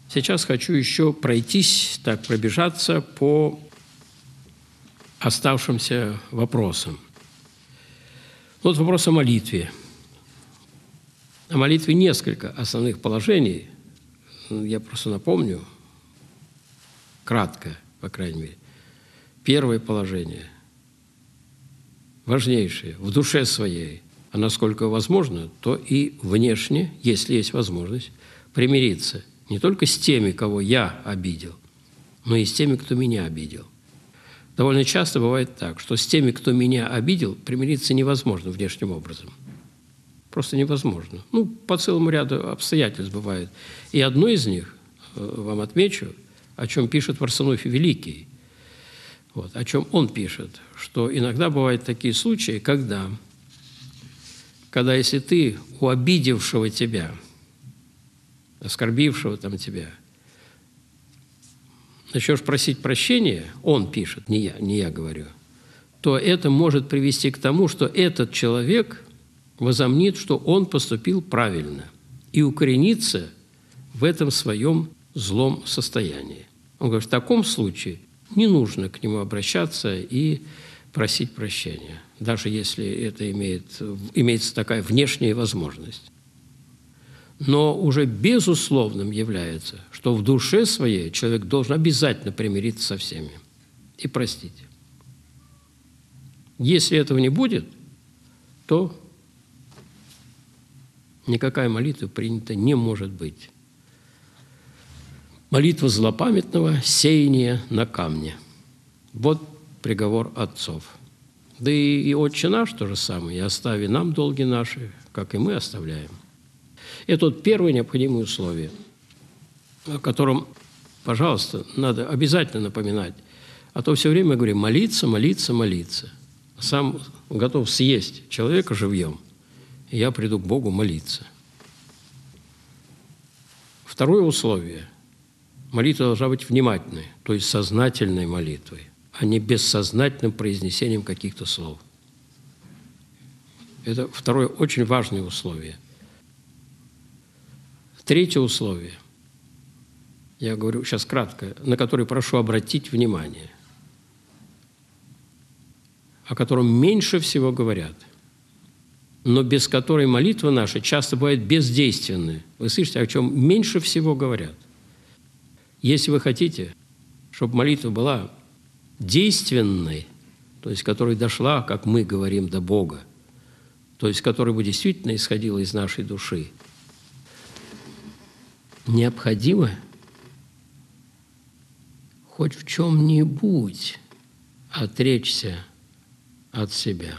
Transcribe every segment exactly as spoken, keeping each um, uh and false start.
Сейчас хочу еще пройтись, так пробежаться по оставшимся вопросам. Вот вопрос о молитве. О молитве несколько основных положений. Я просто напомню, кратко, по крайней мере. Первое положение, важнейшее, в душе своей, а насколько возможно, то и внешне, если есть возможность, примириться не только с теми, кого я обидел, но и с теми, кто меня обидел. Довольно часто бывает так, что с теми, кто меня обидел, примириться невозможно внешним образом. Просто невозможно. Ну, по целому ряду обстоятельств бывает. И одно из них, вам отмечу, о чем пишет Варсонофий Великий. Вот, о чем он пишет, что иногда бывают такие случаи, когда, когда если ты у обидевшего тебя, оскорбившего там тебя, начнешь просить прощения, он пишет, не я, не я говорю, то это может привести к тому, что этот человек возомнит, что он поступил правильно и укоренится в этом своем злом состоянии. Он говорит, в таком случае не нужно к нему обращаться и просить прощения, даже если это имеет, имеется такая внешняя возможность. Но уже безусловным является, что в душе своей человек должен обязательно примириться со всеми и простить. Если этого не будет, то никакая молитва принята не может быть. Молитва злопамятного сеяния на камне. Вот приговор отцов. Да и, и Отче наш то же самое. «И остави нам долги наши, как и мы оставляем». Это вот первое необходимое условие, о котором, пожалуйста, надо обязательно напоминать. А то все время говорим молиться, молиться, молиться. Сам готов съесть человека живьем, и я приду к Богу молиться. Второе условие. Молитва должна быть внимательной, то есть сознательной молитвой, а не бессознательным произнесением каких-то слов. Это второе очень важное условие. Третье условие, я говорю сейчас кратко, на которое прошу обратить внимание, о котором меньше всего говорят, но без которой молитва наша часто бывает бездейственной. Вы слышите, о чем меньше всего говорят? Если вы хотите, чтобы молитва была действенной, то есть которая дошла, как мы говорим, до Бога, то есть которая бы действительно исходила из нашей души, необходимо хоть в чем-нибудь отречься от себя.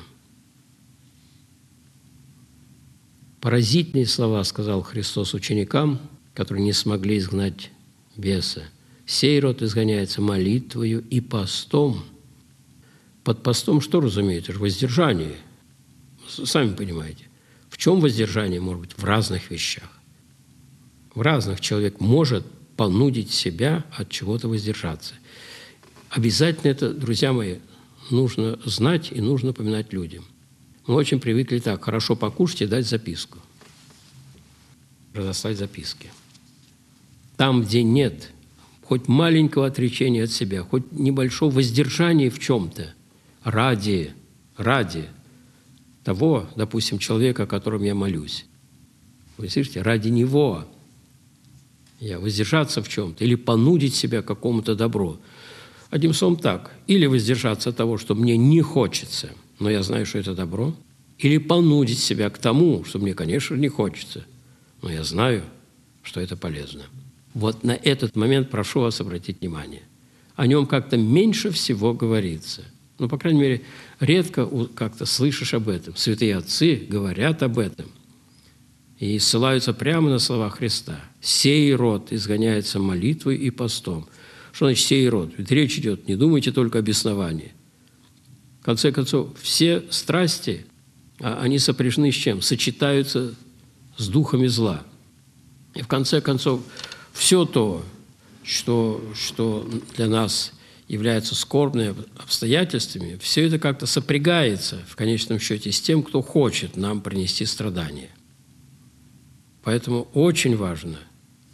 Поразительные слова сказал Христос ученикам, которые не смогли изгнать беса. «Сей род изгоняется молитвою и постом». Под постом что разумеется? Воздержание. Сами понимаете. В чем воздержание может быть? В разных вещах. В разных человек может понудить себя от чего-то воздержаться. Обязательно это, друзья мои, нужно знать и нужно поминать людям. Мы очень привыкли так, хорошо покушать и дать записку. Разослать записки. Там, где нет хоть маленького отречения от себя, хоть небольшого воздержания в чем-то, ради, ради того, допустим, человека, о котором я молюсь. Вы слышите, ради него я воздержаться в чем-то или понудить себя к какому-то добру. Одним словом так, или воздержаться от того, что мне не хочется, но я знаю, что это добро, или понудить себя к тому, что мне, конечно, не хочется, но я знаю, что это полезно. Вот на этот момент прошу вас обратить внимание. О нем как-то меньше всего говорится. Ну, по крайней мере, редко как-то слышишь об этом. Святые отцы говорят об этом и ссылаются прямо на слова Христа. «Сей род изгоняется молитвой и постом». Что значит «сей род»? Ведь речь идет, не думайте только о бесновании. В конце концов, все страсти, они сопряжены с чем? Сочетаются с духами зла. И в конце концов, все то, что, что для нас является скорбными обстоятельствами, все это как-то сопрягается в конечном счете с тем, кто хочет нам принести страдания. Поэтому очень важно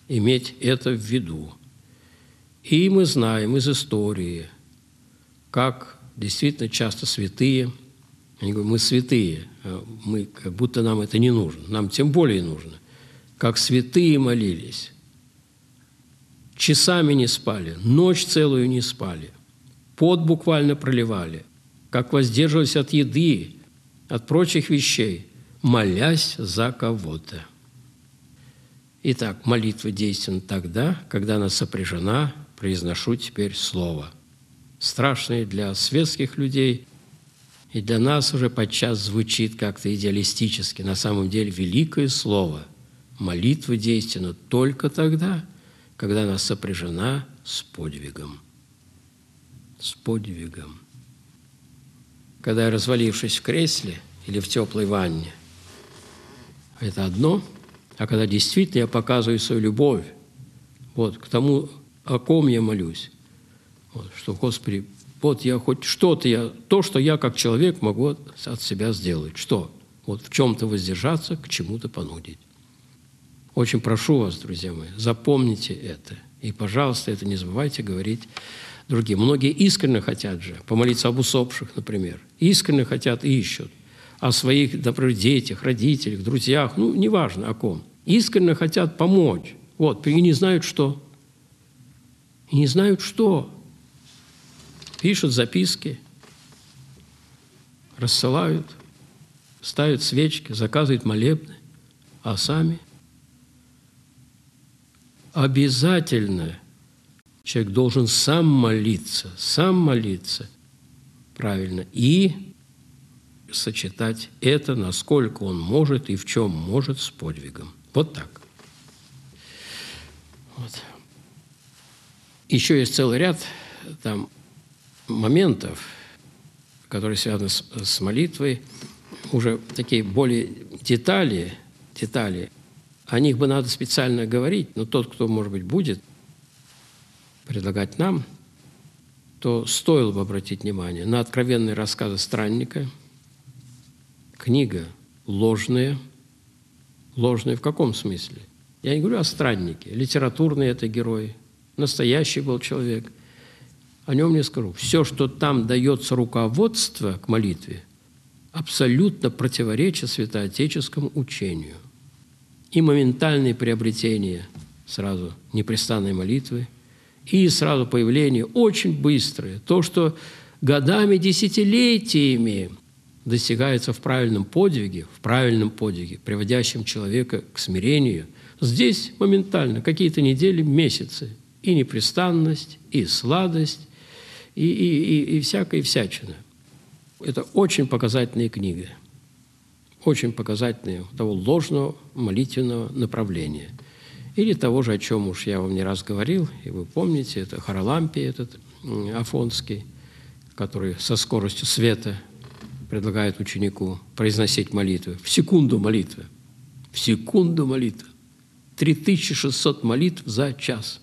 иметь это в виду. И мы знаем из истории, как действительно часто святые, они говорят, мы святые, мы, как будто нам это не нужно, нам тем более нужно, как святые молились, часами не спали, ночь целую не спали, пот буквально проливали, как воздерживались от еды, от прочих вещей, молясь за кого-то. Итак, молитва действенна тогда, когда она сопряжена, произношу теперь слово, страшное для светских людей, и для нас уже подчас звучит как-то идеалистически. На самом деле великое слово. Молитва действенна только тогда, когда она сопряжена с подвигом. С подвигом. Когда я, развалившись в кресле или в теплой ванне, это одно, а когда действительно я показываю свою любовь вот, к тому, о ком я молюсь, вот, что, Господи, вот я хоть что-то, я, то, что я как человек могу от, от себя сделать. Что? Вот в чем-то воздержаться, к чему-то понудить. Очень прошу вас, друзья мои, запомните это. И, пожалуйста, это не забывайте говорить другим. Многие искренне хотят же помолиться об усопших, например. Искренне хотят и ищут. О своих, например, детях, родителях, друзьях, ну, неважно о ком. Искренне хотят помочь. Вот, и не знают, что. И не знают, что. Пишут записки, рассылают, ставят свечки, заказывают молебны, а сами обязательно человек должен сам молиться, сам молиться правильно и сочетать это, насколько он может и в чем может, с подвигом. Вот так. Вот. Еще есть целый ряд там моментов, которые связаны с, с молитвой, уже такие более детали, детали, о них бы надо специально говорить, но тот, кто, может быть, будет предлагать нам, то стоило бы обратить внимание на откровенные рассказы странника. Книга ложная. Ложная в каком смысле? Я не говорю о страннике. Литературный это герой, настоящий был человек. О нем не скажу. Все, что там дается руководство к молитве, абсолютно противоречит святоотеческому учению. И моментальное приобретение сразу непрестанной молитвы, и сразу появление очень быстрое. То, что годами, десятилетиями достигается в правильном подвиге, в правильном подвиге, приводящем человека к смирению, здесь моментально, какие-то недели, месяцы, и непрестанность, и сладость, и, и, и, и всякая всячина. Это очень показательная книга, очень показательная того ложного молитвенного направления. Или того же, о чем уж я вам не раз говорил, и вы помните, это Харалампий этот афонский, который со скоростью света предлагает ученику произносить молитвы. В секунду молитвы. В секунду молитвы. три тысячи шестьсот молитв за час.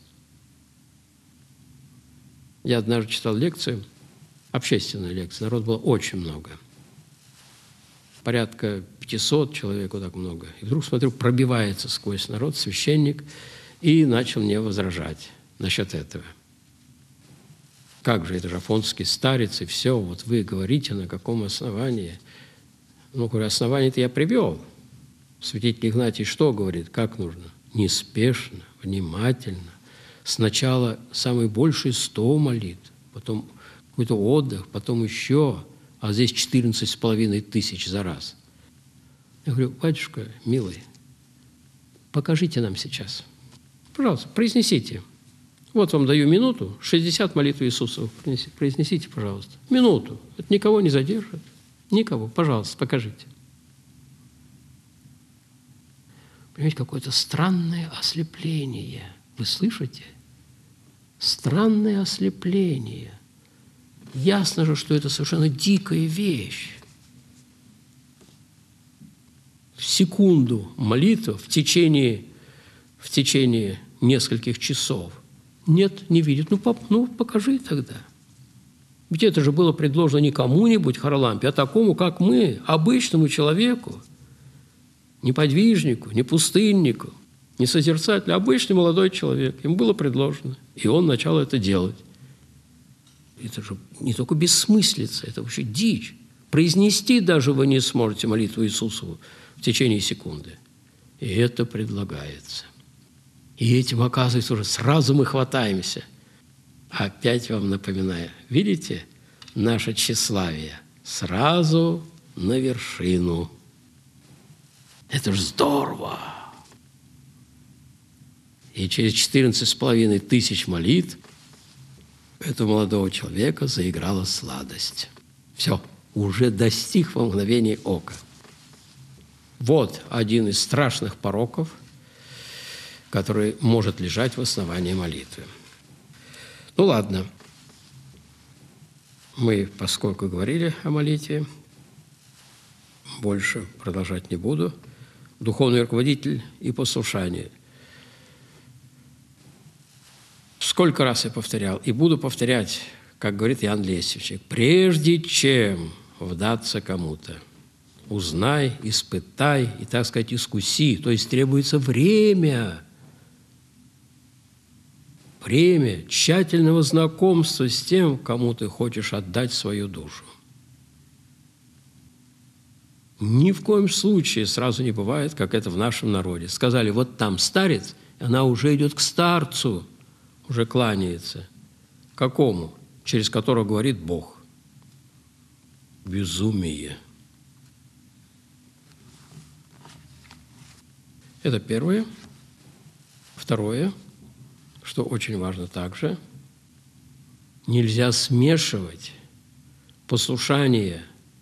Я однажды читал лекцию, общественную лекцию, народ было очень много. Порядка пятисот человек, вот так много. И вдруг, смотрю, пробивается сквозь народ священник и начал мне возражать насчет этого. Как же, это же афонский старец, и все, вот вы говорите, на каком основании? Ну, говорю, основание-то я привел. Святитель Игнатий что говорит, как нужно? Неспешно, внимательно. Сначала самый больший сто молитв, потом какой-то отдых, потом еще, а здесь четырнадцать с половиной тысяч за раз. Я говорю, батюшка, милый, покажите нам сейчас. Пожалуйста, произнесите. Вот вам даю минуту, шестьдесят молитв Иисуса. Произнесите, пожалуйста. Минуту. Это никого не задержит. Никого. Пожалуйста, покажите. Понимаете, какое-то странное ослепление. Вы слышите? Странное ослепление. Ясно же, что это совершенно дикая вещь. В секунду молитва в течение, в течение нескольких часов. Нет, не видит. Ну, пап, ну, покажи тогда. Ведь это же было предложено не кому-нибудь Харалампе, а такому, как мы, обычному человеку, не подвижнику, не пустыннику, Не созерцатель, а обычный молодой человек. Ему было предложено, и он начал это делать. Это же не только бессмыслица, это вообще дичь. Произнести даже вы не сможете молитву Иисусову в течение секунды. И это предлагается. И этим, оказывается, уже сразу мы хватаемся. Опять вам напоминаю, видите, наше тщеславие сразу на вершину. Это же здорово! И через четырнадцать с половиной тысяч молитв этого молодого человека заиграла сладость. Все, уже достиг во мгновение ока. Вот один из страшных пороков, который может лежать в основании молитвы. Ну ладно, мы, поскольку говорили о молитве, больше продолжать не буду. Духовный руководитель и послушание. Сколько раз я повторял, и буду повторять, как говорит Иоанн Лесвичек, прежде чем вдаться кому-то, узнай, испытай и, так сказать, искуси. То есть требуется время, время тщательного знакомства с тем, кому ты хочешь отдать свою душу. Ни в коем случае сразу не бывает, как это в нашем народе. Сказали, вот там старец, она уже идет к старцу, уже кланяется. Какому? Через которого говорит Бог. Безумие. Это первое. Второе, что очень важно также, нельзя смешивать послушание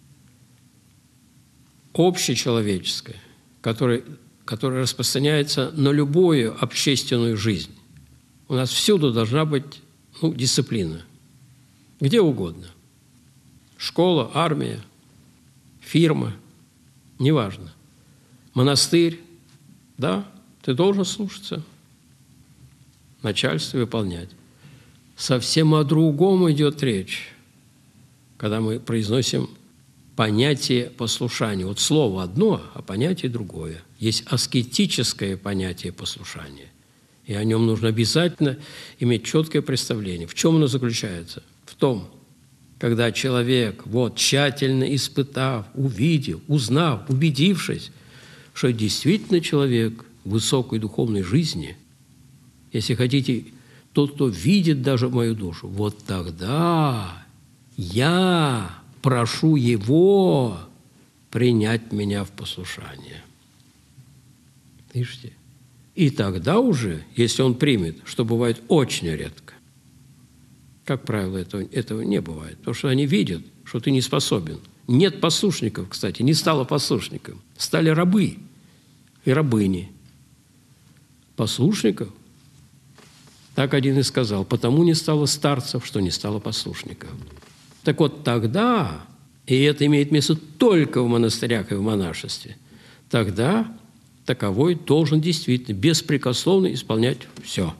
общечеловеческое, которое, которое распространяется на любую общественную жизнь. У нас всюду должна быть ну, дисциплина. Где угодно. Школа, армия, фирма, неважно. Монастырь, да, ты должен слушаться. Начальство выполнять. Совсем о другом идет речь, когда мы произносим понятие послушания. Вот слово одно, а понятие другое. Есть аскетическое понятие послушания. И о нем нужно обязательно иметь четкое представление. В чем оно заключается? В том, когда человек, вот, тщательно испытав, увидев, узнав, убедившись, что действительно человек высокой духовной жизни, если хотите, тот, кто видит даже мою душу, вот тогда я прошу его принять меня в послушание. Слышите? И тогда уже, если он примет, что бывает очень редко, как правило, этого, этого не бывает, потому что они видят, что ты не способен. Нет послушников, кстати, не стало послушником. Стали рабы и рабыни. Послушников, так один и сказал, потому не стало старцев, что не стало послушников. Так вот тогда, и это имеет место только в монастырях и в монашестве, тогда таковой должен действительно беспрекословно исполнять все.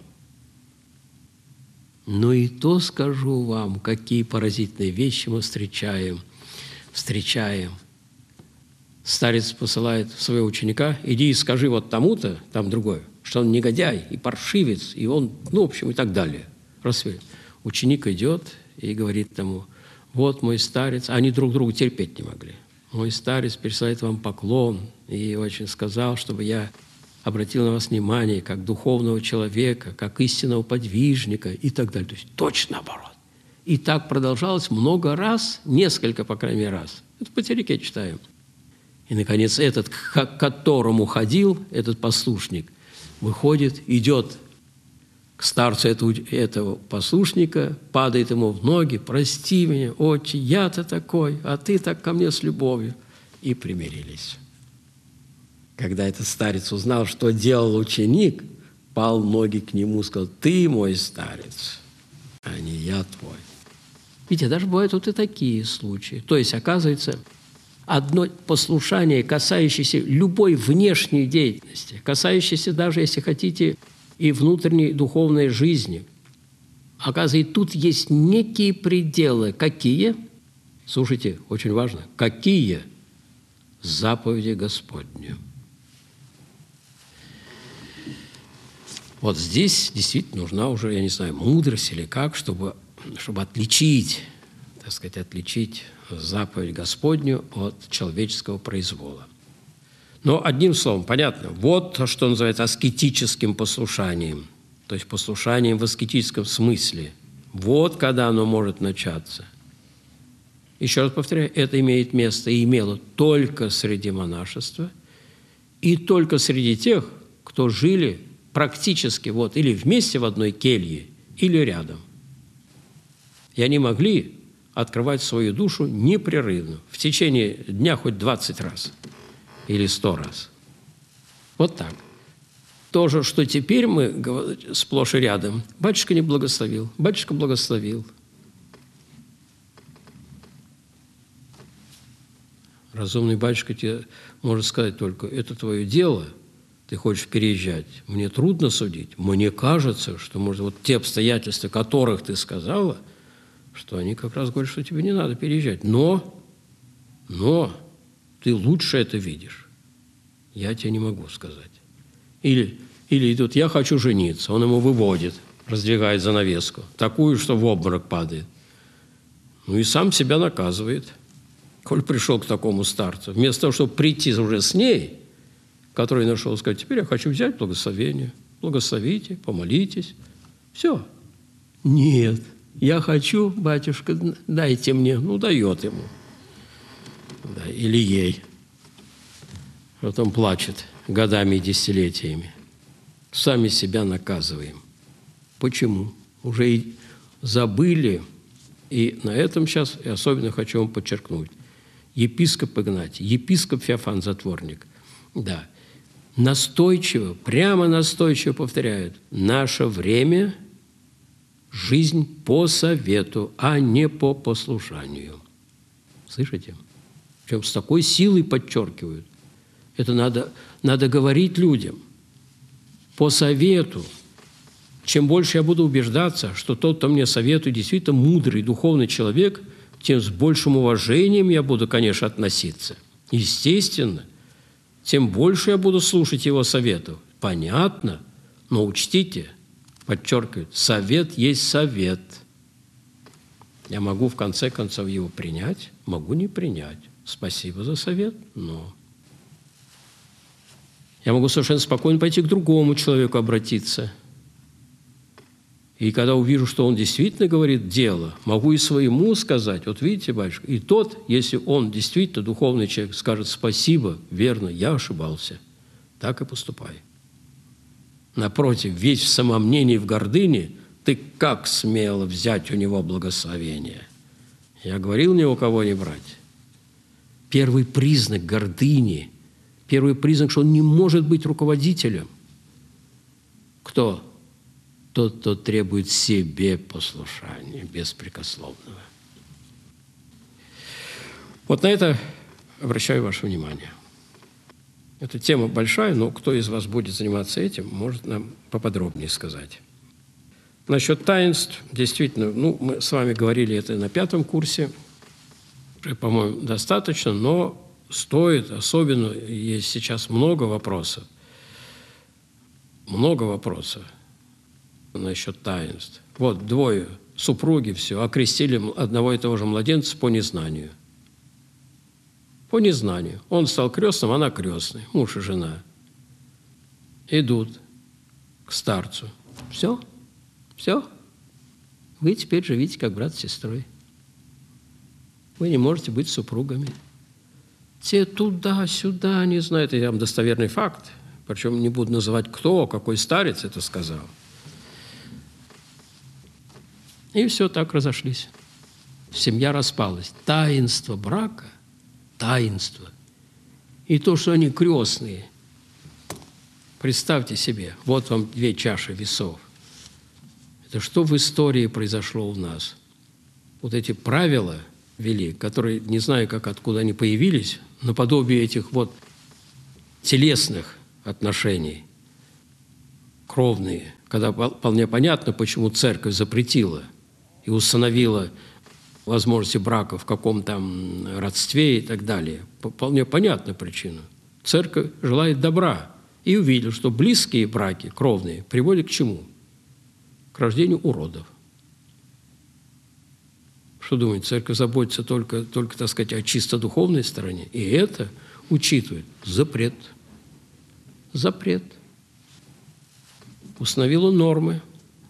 Но и то скажу вам, какие поразительные вещи мы встречаем. Встречаем. Старец посылает своего ученика, иди и скажи вот тому-то, там другой, что он негодяй и паршивец, и он, ну, в общем, и так далее. Рассвет. Ученик идет и говорит тому, вот мой старец, они друг друга терпеть не могли. Мой старец присылает вам поклон и очень сказал, чтобы я обратил на вас внимание как духовного человека, как истинного подвижника и так далее. То есть точно наоборот. И так продолжалось много раз, несколько, по крайней мере, раз. Это по телеке читаем. И, наконец, этот, к которому ходил этот послушник, выходит, идет к старцу этого, этого послушника, падает ему в ноги, прости меня, отче, я-то такой, а ты так ко мне с любовью. И примирились. Когда этот старец узнал, что делал ученик, пал в ноги к нему, сказал, ты мой старец, а не я твой. Видите, даже бывают вот и такие случаи. То есть, оказывается, одно послушание, касающееся любой внешней деятельности, касающееся даже, если хотите, и внутренней духовной жизни. Оказывается, тут есть некие пределы. Какие? Слушайте, очень важно. Какие? Заповеди Господню. Вот здесь действительно нужна уже, я не знаю, мудрость или как, чтобы, чтобы отличить, так сказать, отличить заповедь Господню от человеческого произвола. Но одним словом, понятно, вот что называется аскетическим послушанием, то есть послушанием в аскетическом смысле. Вот когда оно может начаться. Еще раз повторяю, это имеет место и имело только среди монашества и только среди тех, кто жили практически вот или вместе в одной келье, или рядом. И они могли открывать свою душу непрерывно, в течение дня хоть двадцать раз или сто раз. Вот так. То же, что теперь мы сплошь и рядом. Батюшка не благословил, батюшка благословил. Разумный батюшка тебе может сказать только, это твое дело, ты хочешь переезжать. Мне трудно судить. Мне кажется, что, может, вот те обстоятельства, которых ты сказала, что они как раз говорят, что тебе не надо переезжать. Но, но ты лучше это видишь. Я тебе не могу сказать. Или, или идут, я хочу жениться. Он ему выводит, раздвигает занавеску. Такую, что в обморок падает. Ну и сам себя наказывает. Коль пришел к такому старцу, вместо того, чтобы прийти уже с ней, который нашел, сказать, теперь я хочу взять благословение. Благословите, помолитесь. Все. Нет, я хочу, батюшка, дайте мне. Ну, дает ему. Да, или ей. Потом плачет годами и десятилетиями. Сами себя наказываем. Почему? Уже и забыли. И на этом сейчас я особенно хочу вам подчеркнуть. Епископ Игнатий, епископ Феофан Затворник, да, настойчиво, прямо настойчиво повторяют, наше время – жизнь по совету, а не по послушанию. Слышите? Причем с такой силой подчеркивают. Это надо, надо говорить людям по совету. Чем больше я буду убеждаться, что тот, кто мне советует, действительно мудрый, духовный человек, тем с большим уважением я буду, конечно, относиться. Естественно, тем больше я буду слушать его советов. Понятно, но учтите, подчеркивают, совет есть совет. Я могу, в конце концов, его принять, могу не принять. Спасибо за совет, но... Я могу совершенно спокойно пойти к другому человеку обратиться. И когда увижу, что он действительно говорит дело, могу и своему сказать, вот видите, батюшка, и тот, если он действительно духовный человек, скажет спасибо, верно, я ошибался, так и поступай. Напротив, весь в самомнении, в гордыне, ты как смело взять у него благословение? Я говорил ни у кого не брать. Первый признак гордыни, первый признак, что он не может быть руководителем. Кто? Тот, кто требует себе послушания беспрекословного. Вот на это обращаю ваше внимание. Эта тема большая, но кто из вас будет заниматься этим, может нам поподробнее сказать. Насчет таинств, действительно, ну, мы с вами говорили это на пятом курсе, по-моему, достаточно, но стоит, особенно есть сейчас много вопросов, много вопросов насчет таинств. Вот двое супруги все окрестили одного и того же младенца по незнанию. По незнанию. Он стал крестным, она крестной, муж и жена. Идут к старцу. Все, все. Вы теперь живите как брат с сестрой. Вы не можете быть супругами. Те туда-сюда не знают. Это достоверный факт. Причем не буду называть кто, какой старец это сказал. И все так разошлись. Семья распалась. Таинство брака, таинство. И то, что они крестные. Представьте себе, вот вам две чаши весов. Это что в истории произошло у нас? Вот эти правила ввели, которые, не знаю, как откуда они появились, наподобие этих вот телесных отношений, кровные, когда вполне понятно, почему церковь запретила и установила возможности брака в каком-то родстве и так далее. Вполне понятна причина. Церковь желает добра и увидел, что близкие браки, кровные, приводят к чему? К рождению уродов. Что думаете, церковь заботится только, только, так сказать, о чисто духовной стороне? И это учитывает запрет. Запрет. Установила нормы.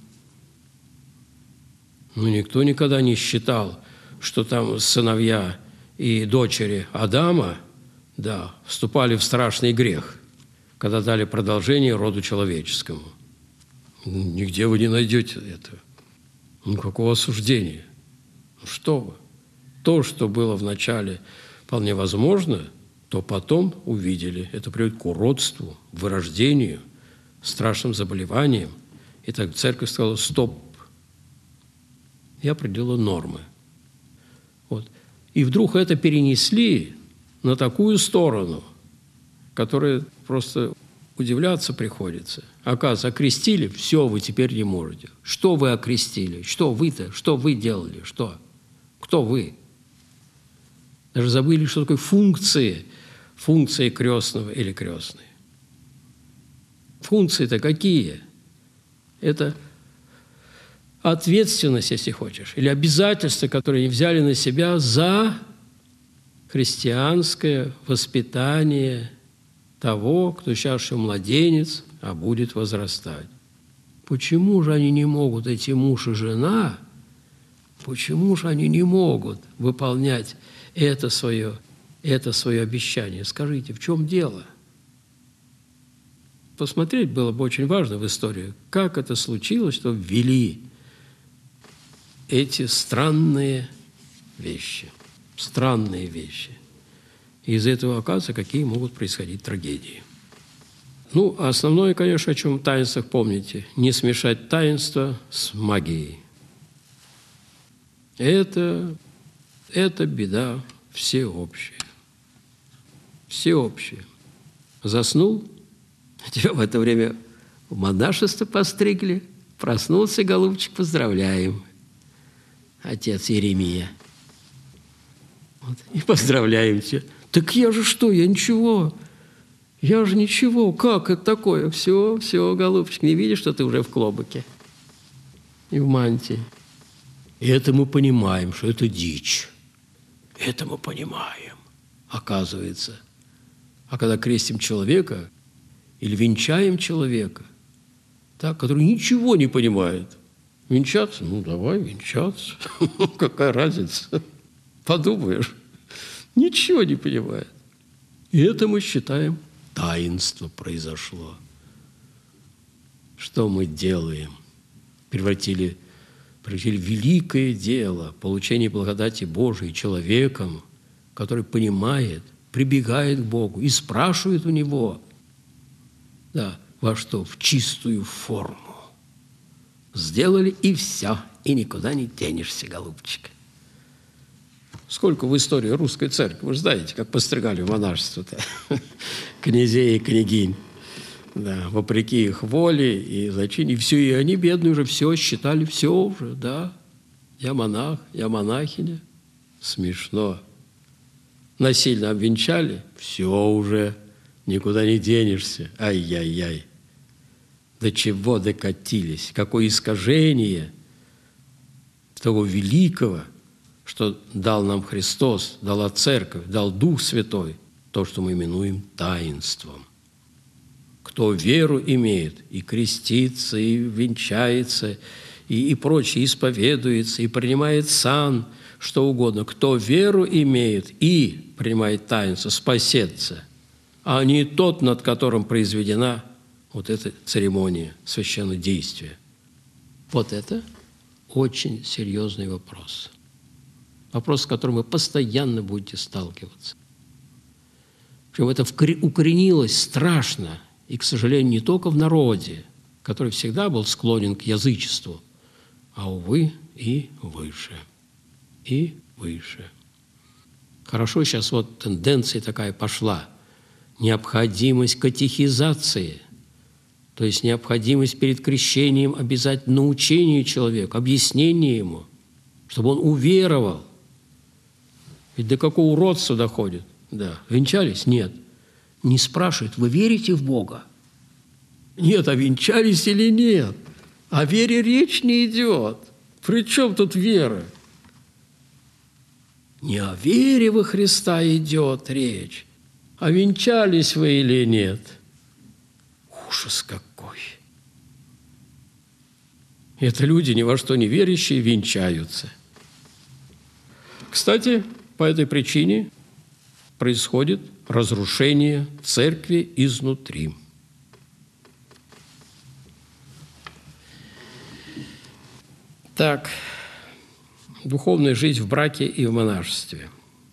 Но никто никогда не считал, что там сыновья и дочери Адама, да, вступали в страшный грех, когда дали продолжение роду человеческому. Нигде вы не найдете этого. Никакого осуждения. Ну что вы? То, что было вначале вполне возможно, то потом увидели. Это приводит к уродству, вырождению, страшным заболеваниям. И так церковь сказала: стоп. И определила нормы. Вот. И вдруг это перенесли на такую сторону, которая просто удивляться приходится. Оказывается, окрестили, все, вы теперь не можете. Что вы окрестили? Что вы-то? Что вы делали? Что? Кто вы? Даже забыли, что такое функции, функции крестного или крестной. Функции-то какие? Это ответственность, если хочешь, или обязательства, которые они взяли на себя за христианское воспитание того, кто сейчас еще младенец, а будет возрастать. Почему же они не могут, эти муж и жена, почему же они не могут выполнять это свое, это свое обещание? Скажите, в чем дело? Посмотреть было бы очень важно в историю, как это случилось, что ввели эти странные вещи. Странные вещи. И из этого, оказывается, какие могут происходить трагедии. Ну, а основное, конечно, о чем в таинствах помните, не смешать таинство с магией. Это, это беда всеобщая. Всеобщая. Заснул, тебя в это время в монашество постригли, проснулся, голубчик, поздравляем. Отец Иеремия. Вот. И поздравляем тебя. Так я же что, я ничего. Я же ничего. Как это такое? Все, все, голубчик, не видишь, что ты уже в клобуке и в мантии. И это мы понимаем, что это дичь. Это мы понимаем, оказывается. А когда крестим человека или венчаем человека, так, который ничего не понимает, венчаться? Ну, давай венчаться. Какая разница? Подумаешь. Ничего не понимает. И это мы считаем, таинство произошло. Что мы делаем? Превратили, превратили великое дело получения благодати Божией человеком, который понимает, прибегает к Богу и спрашивает у Него, да, во что? В чистую форму. Сделали, и все, и никуда не денешься, голубчик. Сколько в истории русской церкви, вы же знаете, как постригали в монашество-то князей и княгинь, да, вопреки их воле и зачине, и все, и они, бедные, уже все считали, все уже, да, я монах, я монахиня. Смешно. Насильно обвенчали, все уже, никуда не денешься, ай-яй-яй. До чего докатились, какое искажение того великого, что дал нам Христос, дала Церковь, дал Дух Святой, то, что мы именуем таинством. Кто веру имеет, и крестится, и венчается, и, и прочее, исповедуется, и принимает сан, что угодно. Кто веру имеет и принимает таинство, спасется, а не тот, над которым произведена вот эта церемония священнодействия. Вот это очень серьезный вопрос. Вопрос, с которым вы постоянно будете сталкиваться. Причем это укоренилось страшно, и, к сожалению, не только в народе, который всегда был склонен к язычеству, а, увы, и выше, и выше. Хорошо, сейчас вот тенденция такая пошла. Необходимость катехизации, то есть необходимость перед крещением обязательно научения человека, объяснения ему, чтобы он уверовал. Ведь до какого уродства доходит? Да. Венчались? Нет. Не спрашивают, вы верите в Бога? Нет, а венчались или нет? О вере речь не идет. При чем тут вера? Не о вере во Христа идет речь, а венчались вы или нет. Ужас какой! Это люди, ни во что не верящие, венчаются. Кстати, по этой причине происходит разрушение церкви изнутри. Так, духовная жизнь в браке и в монашестве.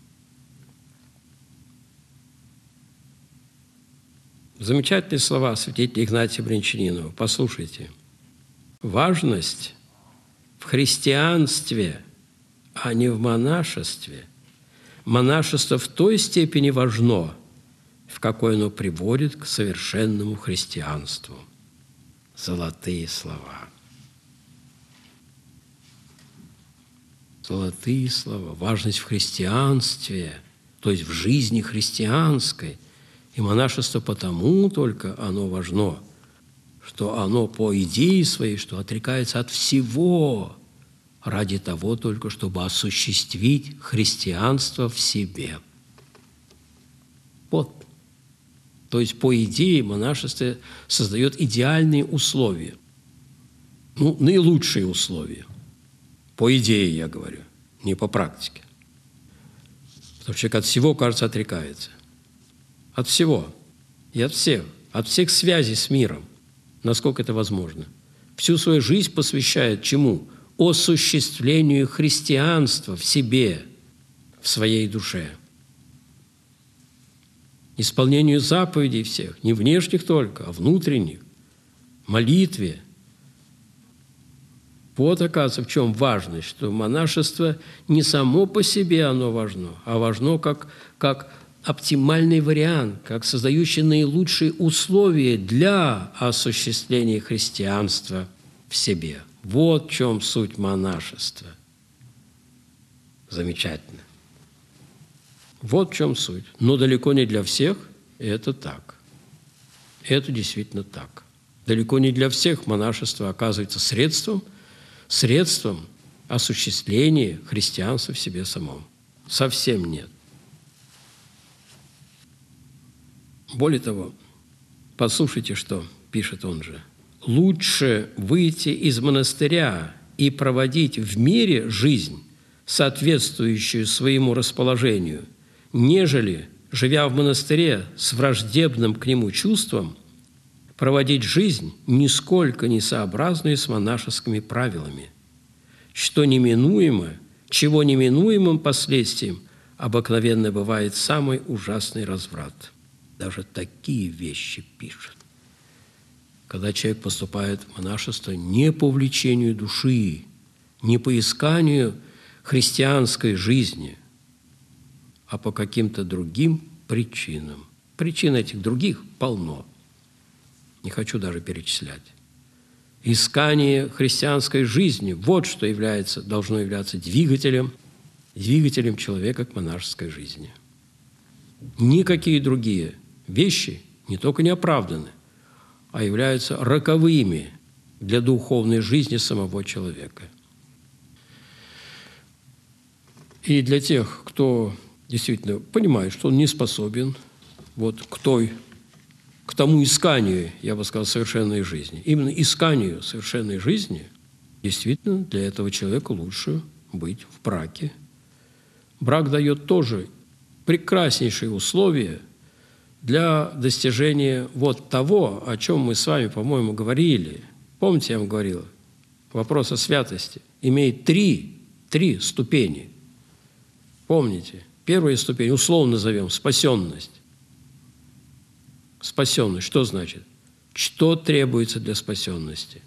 Замечательные слова святителя Игнатия Брянчанинова. Послушайте. Важность в христианстве, а не в монашестве. Монашество в той степени важно, в какой оно приводит к совершенному христианству. Золотые слова. Золотые слова. Важность в христианстве, то есть в жизни христианской. И монашество потому только оно важно, что оно по идее своей, что отрекается от всего ради того только, чтобы осуществить христианство в себе. Вот. То есть по идее монашество создает идеальные условия, ну, наилучшие условия. По идее, я говорю, не по практике. Потому что человек от всего, кажется, отрекается. От всего. И от всех. От всех связей с миром. Насколько это возможно. Всю свою жизнь посвящает чему? Осуществлению христианства в себе, в своей душе. Исполнению заповедей всех. Не внешних только, а внутренних. Молитве. Вот, оказывается, в чем важность, что монашество не само по себе оно важно, а важно как, как оптимальный вариант, как создающий наилучшие условия для осуществления христианства в себе. Вот в чем суть монашества. Замечательно. Вот в чем суть. Но далеко не для всех это так. Это действительно так. Далеко не для всех монашество оказывается средством, средством осуществления христианства в себе самом. Совсем нет. Более того, послушайте, что пишет он же. «Лучше выйти из монастыря и проводить в мире жизнь, соответствующую своему расположению, нежели, живя в монастыре с враждебным к нему чувством, проводить жизнь, нисколько не сообразную с монашескими правилами, что неминуемо, чего неминуемым последствием обыкновенно бывает самый ужасный разврат». Даже такие вещи пишет. Когда человек поступает в монашество не по влечению души, не по исканию христианской жизни, а по каким-то другим причинам. Причин этих других полно. Не хочу даже перечислять. Искание христианской жизни – вот что является, должно являться двигателем, двигателем человека к монашеской жизни. Никакие другие вещи не только не оправданы, а являются роковыми для духовной жизни самого человека. И для тех, кто действительно понимает, что он не способен вот к той, к тому исканию, я бы сказал, совершенной жизни, именно исканию совершенной жизни, действительно для этого человека лучше быть в браке. Брак дает тоже прекраснейшие условия для достижения вот того, о чем мы с вами, по-моему, говорили. Помните, я вам говорил, вопрос о святости имеет три, три ступени. Помните, первая ступень, условно назовем, спасенность. Спасенность, что значит? Что требуется для спасенности?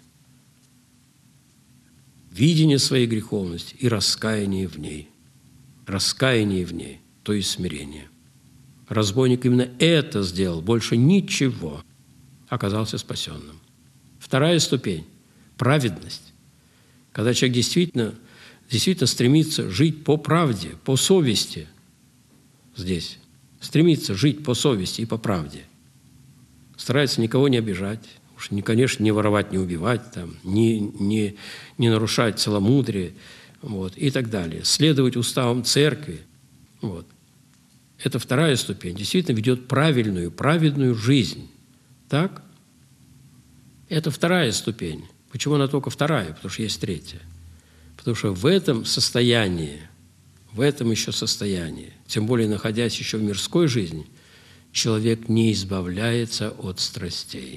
Видение своей греховности и раскаяние в ней. Раскаяние в ней, то есть смирение. Разбойник именно это сделал, больше ничего, оказался спасенным. Вторая ступень – праведность. Когда человек действительно, действительно стремится жить по правде, по совести здесь, стремится жить по совести и по правде, старается никого не обижать, уж Уж, не, конечно, не воровать, не убивать, там, не, не, не нарушать целомудрие, вот, и так далее. Следовать уставам церкви. Вот. Это вторая ступень. Действительно ведет правильную, праведную жизнь. Так? Это вторая ступень. Почему она только вторая? Потому что есть третья. Потому что в этом состоянии, в этом еще состоянии, тем более находясь еще в мирской жизни, человек не избавляется от страстей.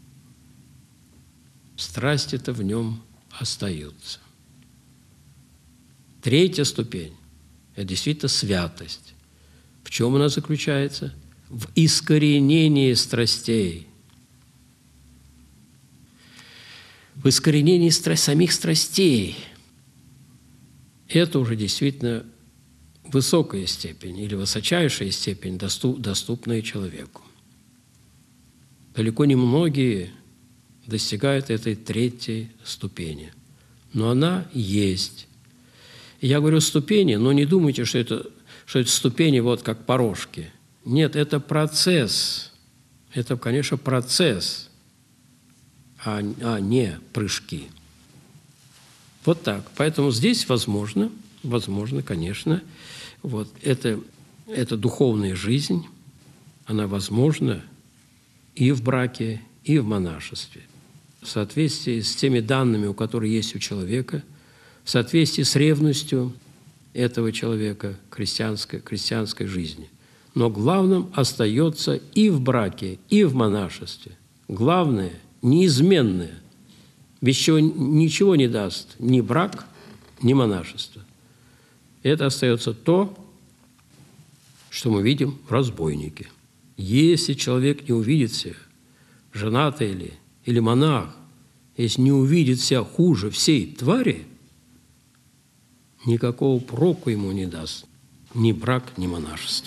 Страсти-то в нем остаются. Третья ступень – это действительно святость. В чем она заключается? В искоренении страстей. В искоренении стра- самих страстей. Это уже действительно высокая степень или высочайшая степень, доступ, доступная человеку. Далеко не многие достигают этой третьей ступени, но она есть. И я говорю ступени, но не думайте, что это, что это ступени вот как порожки. Нет, это процесс. Это, конечно, процесс, а, а не прыжки. Вот так. Поэтому здесь возможно, возможно, конечно, вот это, это духовная жизнь, она возможна и в браке, и в монашестве. В соответствии с теми данными, которые есть у человека, в соответствии с ревностью этого человека к христианской, христианской жизни. Но главным остается и в браке, и в монашестве. Главное, неизменное, без чего ничего не даст ни брак, ни монашество. Это остается то, что мы видим в разбойнике. Если человек не увидит себя, женатый или, или монах, если не увидит себя хуже всей твари, никакого проку ему не даст ни брак, ни монашество.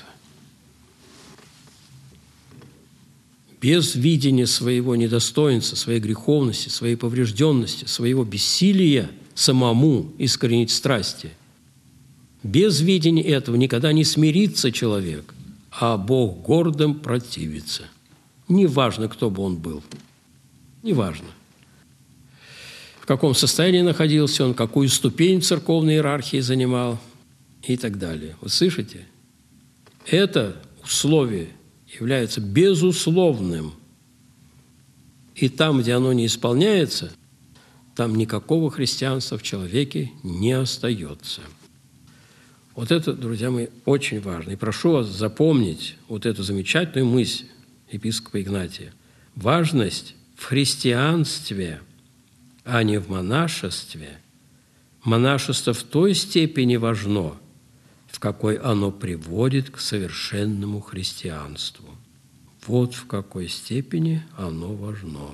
Без видения своего недостоинства, своей греховности, своей поврежденности, своего бессилия самому искоренить страсти, без видения этого никогда не смирится человек, а Бог гордым противится. Неважно, кто бы он был. Неважно. В каком состоянии находился он, какую ступень церковной иерархии занимал и так далее. Вы слышите? Это условие является безусловным. И там, где оно не исполняется, там никакого христианства в человеке не остается. Вот это, друзья мои, очень важно. И прошу вас запомнить вот эту замечательную мысль епископа Игнатия. Важность в христианстве, а не в монашестве. Монашество в той степени важно, в какой оно приводит к совершенному христианству. Вот в какой степени оно важно.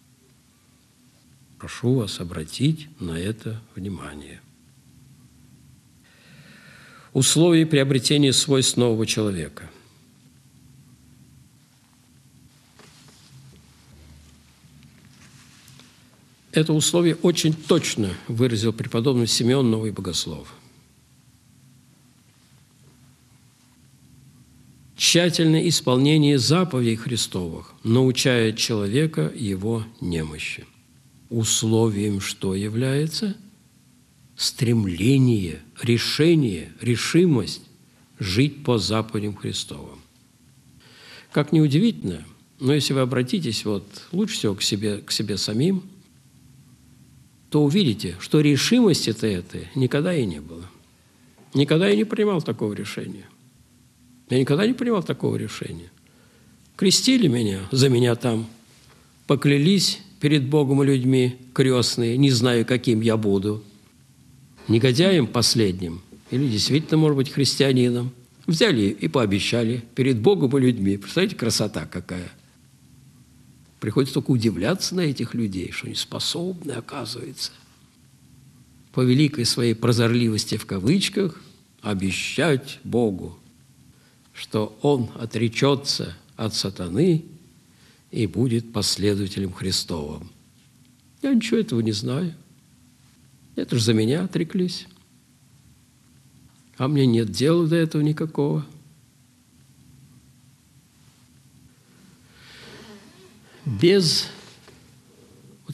Прошу вас обратить на это внимание. Условия приобретения свойств нового человека. Это условие очень точно выразил преподобный Симеон Новый Богослов. Тщательное исполнение заповедей Христовых научает человека его немощи. Условием что является? Стремление, решение, решимость жить по заповедям Христовым. Как ни удивительно, но если вы обратитесь вот лучше всего к себе, к себе самим, то увидите, что решимости-то этой никогда и не было. Никогда я не принимал такого решения. Я никогда не принимал такого решения. Крестили меня, за меня там поклялись перед Богом и людьми крестные, не знаю, каким я буду. Негодяем последним, или действительно, может быть, христианином, взяли и пообещали перед Богом и людьми. Представляете, красота какая. Приходится только удивляться на этих людей, что они способны, оказывается, по великой своей прозорливости в кавычках обещать Богу, что Он отречется от сатаны и будет последователем Христовым. Я ничего этого не знаю. Это же за меня отреклись. А мне нет дела до этого никакого. Без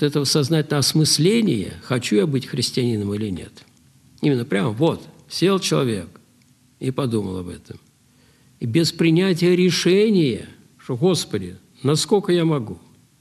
вот этого сознательного осмысления, хочу я быть христианином или нет. Именно прямо вот сел человек и подумал об этом. И без принятия решения, что, Господи, насколько я могу,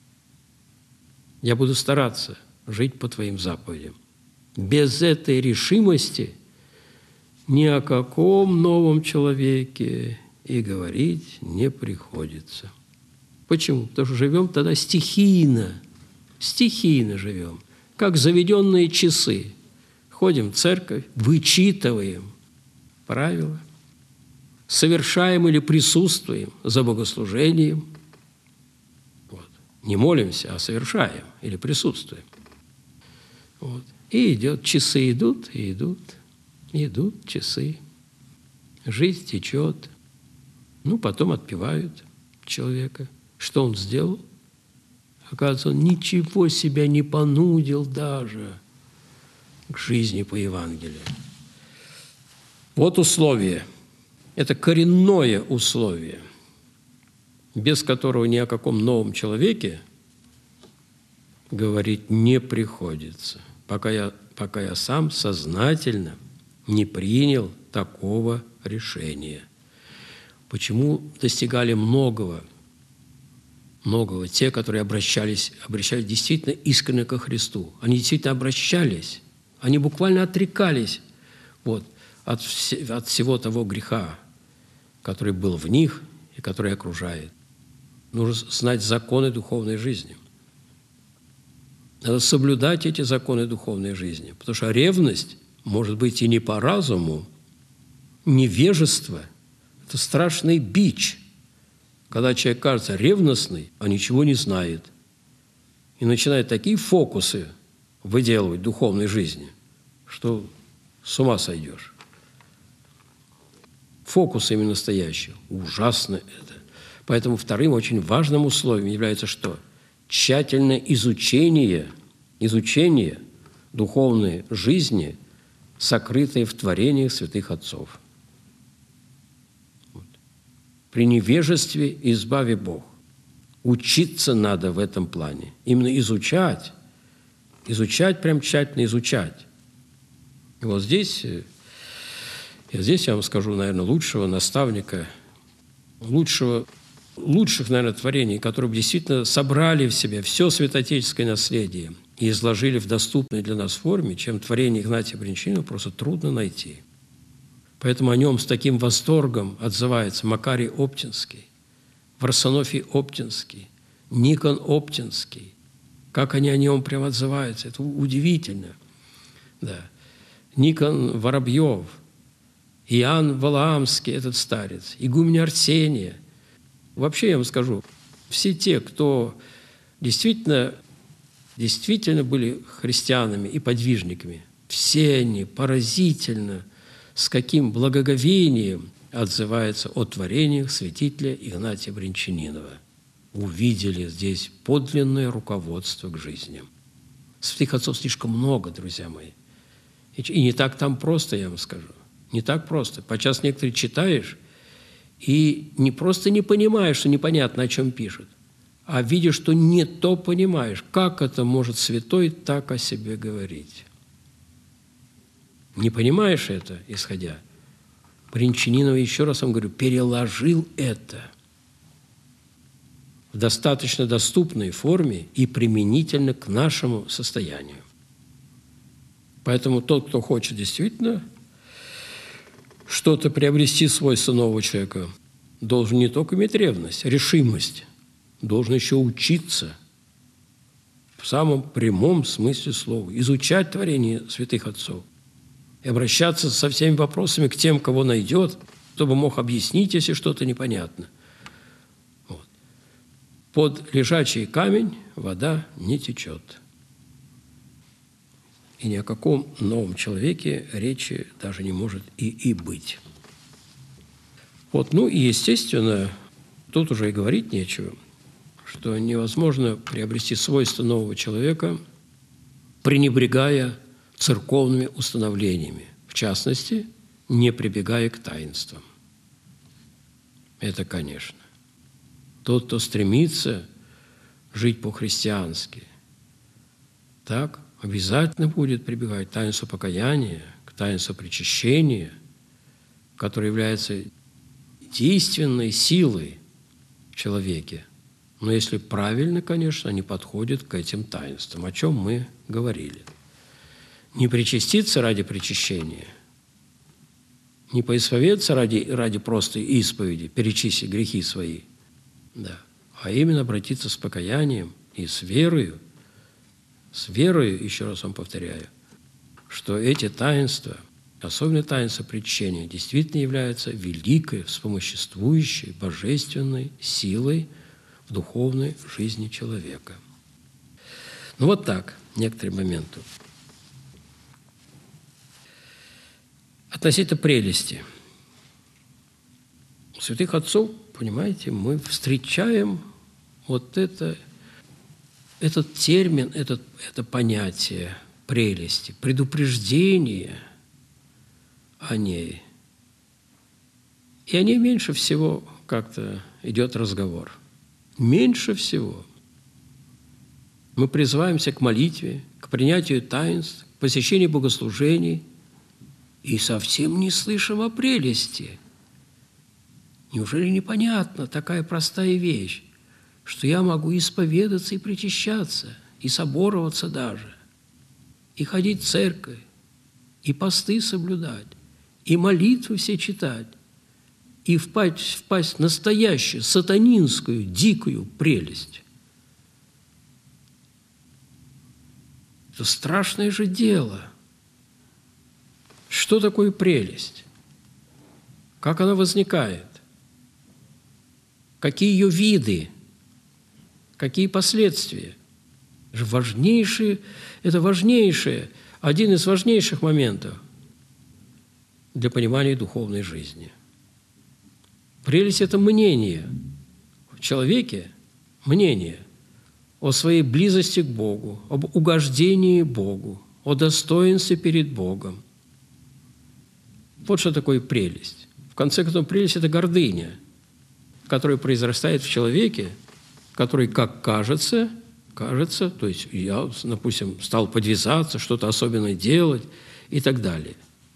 я буду стараться жить по Твоим заповедям. Без этой решимости ни о каком новом человеке и говорить не приходится. Почему? Потому что живем тогда стихийно, стихийно живем, как заведенные часы. Ходим в церковь, вычитываем правила, совершаем или присутствуем за богослужением. Вот. Не молимся, а совершаем или присутствуем. Вот. И идет, часы идут, и идут, идут часы. Жизнь течет. Ну, потом отпевают человека. Что он сделал? Оказывается, он ничего себя не понудил даже к жизни по Евангелию. Вот условие. Это коренное условие, без которого ни о каком новом человеке говорить не приходится, пока я, пока я сам сознательно не принял такого решения. Почему достигали многого, многого те, которые обращались, обращались действительно искренне ко Христу? Они действительно обращались, они буквально отрекались вот, от, вс- от всего того греха, который был в них и который окружает. Нужно знать законы духовной жизни. Надо соблюдать эти законы духовной жизни, потому что ревность может быть и не по разуму, невежество – это страшный бич, когда человек кажется ревностный, а ничего не знает, и начинает такие фокусы выделывать в духовной жизни, что с ума сойдешь. Фокус именно настоящий. Ужасно это. Поэтому вторым очень важным условием является что? Тщательное изучение, изучение духовной жизни, сокрытой в творениях святых отцов. Вот. При невежестве избави Бог. Учиться надо в этом плане. Именно изучать. Изучать, прям тщательно изучать. И вот здесь... И здесь я вам скажу, наверное, лучшего наставника, лучшего, лучших, наверное, творений, которые бы действительно собрали в себе все святоотеческое наследие и изложили в доступной для нас форме, чем творение Игнатия Бринчанинова просто трудно найти. Поэтому о нем с таким восторгом отзывается Макарий Оптинский, Варсонофий Оптинский, Никон Оптинский. Как они о нем прямо отзываются, это удивительно. Да. Никон Воробьев, Иоанн Валаамский, этот старец, игумен Арсения. Вообще, я вам скажу, все те, кто действительно, действительно были христианами и подвижниками, все они поразительно, с каким благоговением отзываются о творениях святителя Игнатия Бринчанинова. Увидели здесь подлинное руководство к жизни. Святых отцов слишком много, друзья мои. И не так там просто, я вам скажу. Не так просто. Подчас некоторые читаешь и не просто не понимаешь, что непонятно, о чем пишут, а видишь, что не то понимаешь. Как это может святой так о себе говорить? Не понимаешь это, исходя? Бринчанинов, еще раз вам говорю, переложил это в достаточно доступной форме и применительно к нашему состоянию. Поэтому тот, кто хочет действительно что-то приобрести свойство нового человека, должен не только иметь ревность, решимость, должен еще учиться в самом прямом смысле слова, изучать творение святых отцов и обращаться со всеми вопросами к тем, кого найдет, чтобы мог объяснить, если что-то непонятно. Вот. Под лежачий камень вода не течет. И ни о каком новом человеке речи даже не может и, и быть. Вот, ну и, естественно, тут уже и говорить нечего, что невозможно приобрести свойства нового человека, пренебрегая церковными установлениями, в частности, не прибегая к таинствам. Это, конечно. Тот, кто стремится жить по-христиански, так, обязательно будет прибегать к таинству покаяния, к таинству причащения, которое является действенной силой в человеке. Но если правильно, конечно, они подходят к этим таинствам, о чем мы говорили. Не причаститься ради причащения, не поисповедаться ради, ради простой исповеди, перечистить грехи свои, да, а именно обратиться с покаянием и с верою, с верою, еще раз вам повторяю, что эти таинства, особенно таинство причащения, действительно являются великой, вспомоществующей, божественной силой в духовной жизни человека. Ну вот так, некоторые моменты. Относительно прелести. У святых отцов, понимаете, мы встречаем вот это, этот термин, этот, это понятие прелести, предупреждение о ней. И о ней меньше всего как-то идет разговор. Меньше всего. Мы призываемся к молитве, к принятию таинств, к посещению богослужений и совсем не слышим о прелести. Неужели непонятна такая простая вещь, что я могу исповедаться и причащаться, и собороваться даже, и ходить в церковь, и посты соблюдать, и молитвы все читать, и впасть, впасть в настоящую сатанинскую, дикую прелесть? Это страшное же дело. Что такое прелесть? Как она возникает? Какие ее виды? Какие последствия? Это важнейшие, это важнейшее, один из важнейших моментов для понимания духовной жизни. Прелесть – это мнение в человеке, мнение о своей близости к Богу, об угождении Богу, о достоинстве перед Богом. Вот что такое прелесть. В конце концов, прелесть – это гордыня, которая произрастает в человеке, который, как кажется, кажется, то есть я, допустим, стал подвязаться, что-то особенное делать и так далее.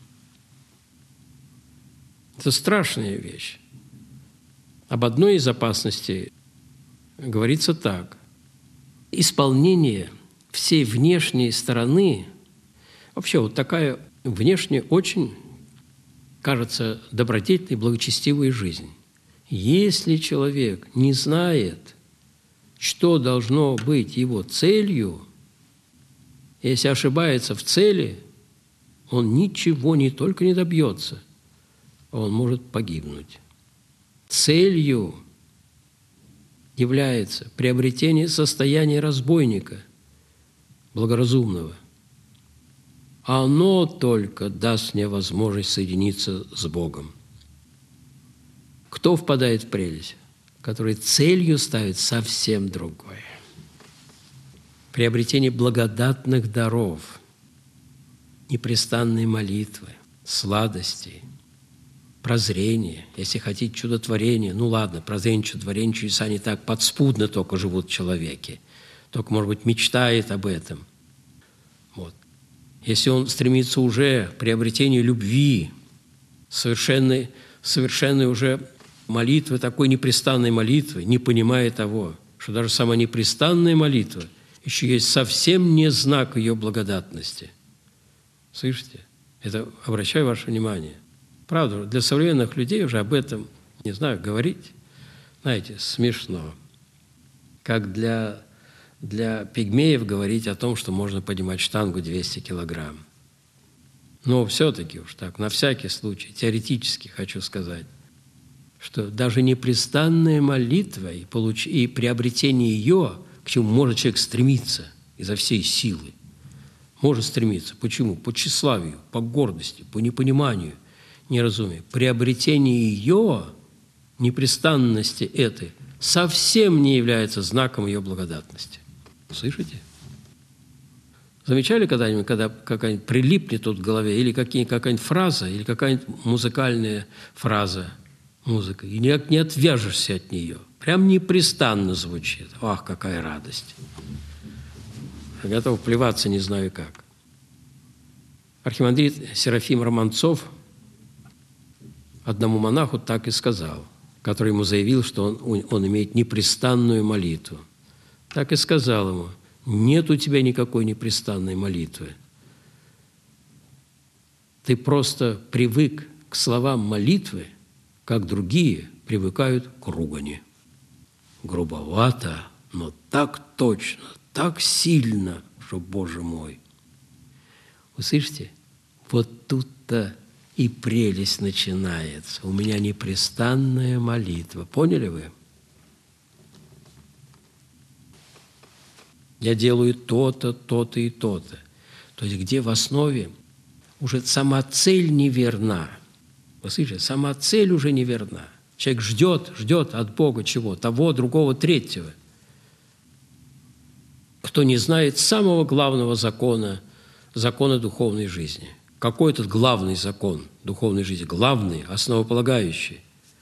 Это страшная вещь. Об одной из опасностей говорится так. Исполнение всей внешней стороны, вообще вот такая внешне очень, кажется, добродетельной, благочестивой жизнь. Если человек не знает, что должно быть его целью, если ошибается в цели, он ничего не только не добьется, а он может погибнуть. Целью является приобретение состояния разбойника, благоразумного. Оно только даст мне возможность соединиться с Богом. Кто впадает в прелесть? Который целью ставит совсем другое. Приобретение благодатных даров, непрестанной молитвы, сладостей, прозрения, если хотите, чудотворения. Ну ладно, прозрение, чудотворение, чудеса, они так подспудно только живут в человеке. Только, может быть, мечтает об этом. Вот. Если он стремится уже к приобретению любви, совершенной, совершенной уже молитвы, такой непрестанной молитвы, не понимая того, что даже сама непрестанная молитва еще есть совсем не знак ее благодатности. Слышите? Это обращаю ваше внимание. Правда, для современных людей уже об этом, не знаю, говорить, знаете, смешно. Как для, для пигмеев говорить о том, что можно поднимать штангу двести килограмм. Но все-таки уж так, на всякий случай, теоретически хочу сказать, что даже непрестанная молитва и, получ... и приобретение ее, к чему может человек стремиться изо всей силы, может стремиться. Почему? По тщеславию, по гордости, по непониманию, неразумию. Приобретение ее, непрестанности этой, совсем не является знаком ее благодатности. Слышите? Замечали когда-нибудь, когда какая-нибудь прилипнет тут в голове, или какая-нибудь фраза, или какая-нибудь музыкальная фраза, музыка, и никак не отвяжешься от нее. Прям непрестанно звучит. Ах, какая радость! готов плеваться не знаю как. Архимандрит Серафим Романцов одному монаху так и сказал, который ему заявил, что он, он имеет непрестанную молитву. Так и сказал ему: нет у тебя никакой непрестанной молитвы. Ты просто привык к словам молитвы, как другие привыкают к ругани. Грубовато, но так точно, так сильно, что, Боже мой. Вы слышите? Вот тут-то и прелесть начинается. У меня непрестанная молитва. Поняли вы? Я делаю то-то, то-то и то-то. То есть где в основе уже сама цель неверна. Вы слышите? Сама цель уже неверна. Человек ждет, ждет от Бога чего? Того, другого, третьего. Кто не знает самого главного закона, закона духовной жизни. Какой этот главный закон духовной жизни? Главный, основополагающий.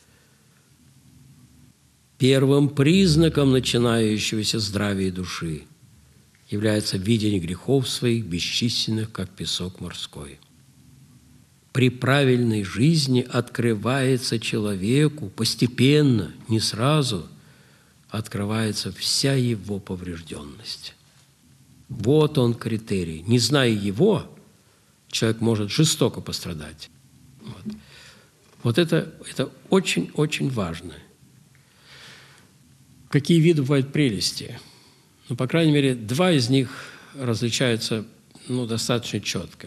Первым признаком начинающегося здравия души является видение грехов своих, бесчисленных, как песок морской. При правильной жизни открывается человеку постепенно, не сразу, открывается вся его поврежденность. Вот он критерий. Не зная его, человек может жестоко пострадать. Вот, вот это, это очень-очень важно. Какие виды бывают прелести? Ну, по крайней мере, два из них различаются ну, достаточно четко.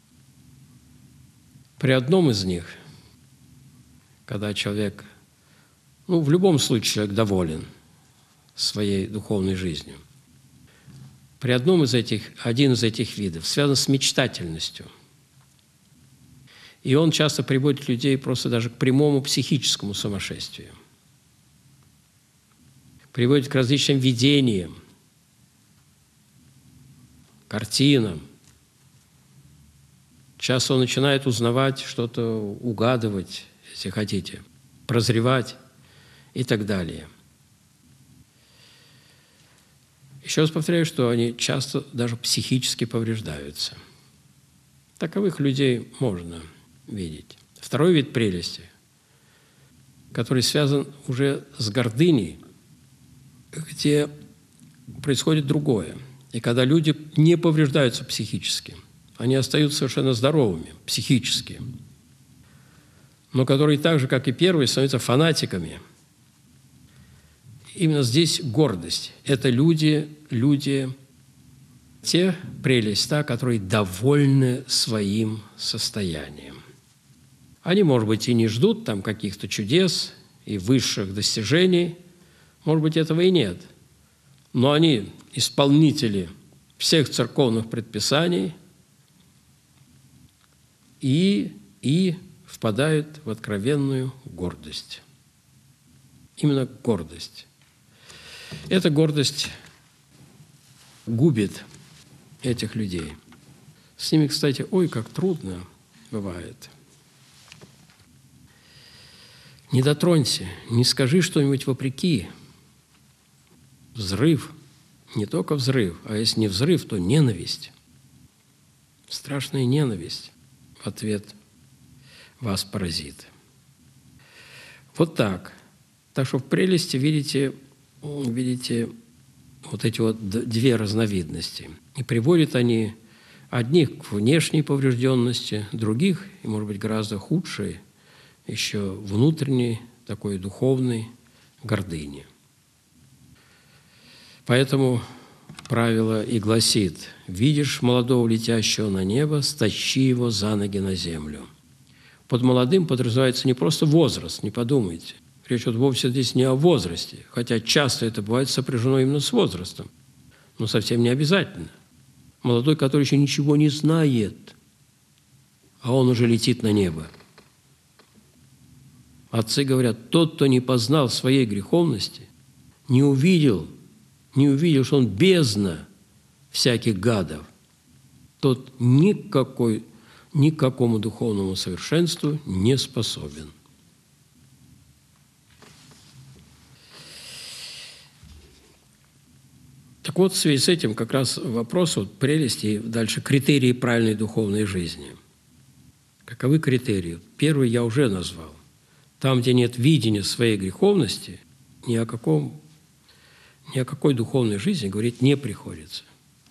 При одном из них, когда человек, ну, в любом случае человек доволен своей духовной жизнью, при одном из этих, один из этих видов связан с мечтательностью. И он часто приводит людей просто даже к прямому психическому сумасшествию. Приводит к различным видениям, картинам. Часто он начинает узнавать, что-то угадывать, если хотите, прозревать и так далее. Еще раз повторяю, что они часто даже психически повреждаются. Таковых людей можно видеть. Второй вид прелести, который связан уже с гордыней, где происходит другое. И когда люди не повреждаются психически, они остаются совершенно здоровыми психически, но которые так же, как и первые, становятся фанатиками. Именно здесь гордость. Это люди, люди, те прелесть, та, которые довольны своим состоянием. Они, может быть, и не ждут там каких-то чудес и высших достижений, может быть, этого и нет, но они исполнители всех церковных предписаний и, и впадают в откровенную гордость. Именно гордость. Эта гордость губит этих людей. С ними, кстати, ой, как трудно бывает. Не дотронься, не скажи что-нибудь вопреки. Взрыв. Не только взрыв, а если не взрыв, то ненависть. Страшная ненависть в ответ вас поразит. Вот так. Так что в прелести видите, видите вот эти вот две разновидности. И приводят они одних к внешней поврежденности, других, и, может быть, гораздо худшей, еще внутренней, такой духовной гордыни. Поэтому правило и гласит: «Видишь молодого летящего на небо, стащи его за ноги на землю». Под молодым подразумевается не просто возраст, не подумайте. Речь вот вовсе здесь не о возрасте, хотя часто это бывает сопряжено именно с возрастом, но совсем не обязательно. Молодой, который еще ничего не знает, а он уже летит на небо. Отцы говорят: тот, кто не познал своей греховности, не увидел, не увидел, что он бездна всяких гадов, тот никакой, ни к какому духовному совершенству не способен. Так Так вот, в связи с этим как раз вопрос вот, прелести, дальше критерии правильной духовной жизни. Каковы критерии? Первый я уже назвал. Там, где нет видения своей греховности, ни о, каком, ни о какой духовной жизни говорить не приходится.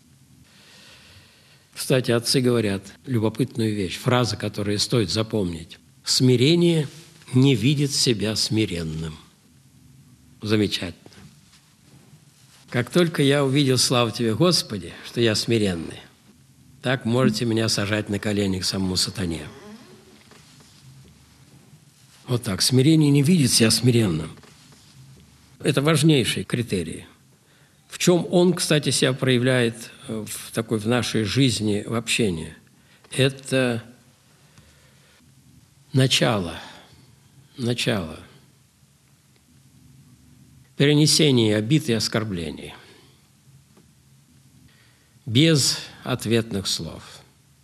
Кстати, отцы говорят любопытную вещь, фраза, которую стоит запомнить. «Смирение не видит себя смиренным». Замечательно. Как только я увидел, слава Тебе, Господи, что я смиренный, так можете меня сажать на колени к самому сатане. Вот так. Смирение не видит себя смиренным. Это важнейший критерий. В чем он, кстати, себя проявляет в такой в нашей жизни, в общении? Это начало, начало перенесения обид и оскорблений без ответных слов.